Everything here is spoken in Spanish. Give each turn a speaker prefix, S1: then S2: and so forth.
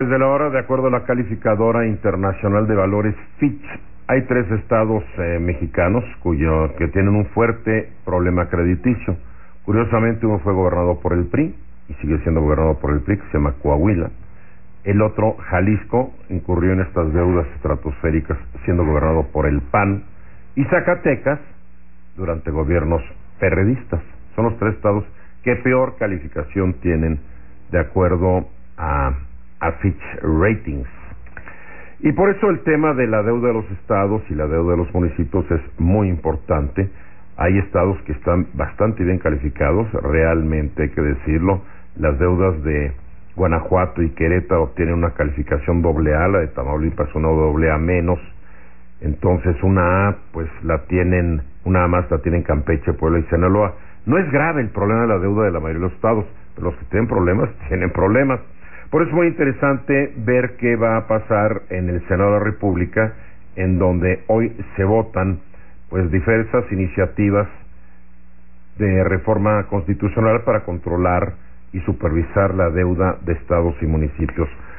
S1: Desde la hora, de acuerdo a la calificadora internacional de valores Fitch, hay 3 estados mexicanos que tienen un fuerte problema crediticio. Curiosamente, uno fue gobernado por el PRI y sigue siendo gobernado por el PRI, que se llama Coahuila. El otro, Jalisco, incurrió en estas deudas estratosféricas siendo gobernado por el PAN. Y Zacatecas, durante gobiernos perredistas. Son los 3 estados que peor calificación tienen de acuerdo a Fitch Ratings. Y por eso el tema de la deuda de los estados y la deuda de los municipios es muy importante. Hay estados que están bastante bien calificados, realmente hay que decirlo. Las deudas de Guanajuato y Querétaro tienen una calificación AA, la de Tamaulipas una AA menos. Entonces una A, pues una A más la tienen Campeche, Puebla y Sinaloa. No es grave el problema de la deuda de la mayoría de los estados, pero los que tienen problemas, tienen problemas. Por eso es muy interesante ver qué va a pasar en el Senado de la República, en donde hoy se votan pues diversas iniciativas de reforma constitucional para controlar y supervisar la deuda de estados y municipios.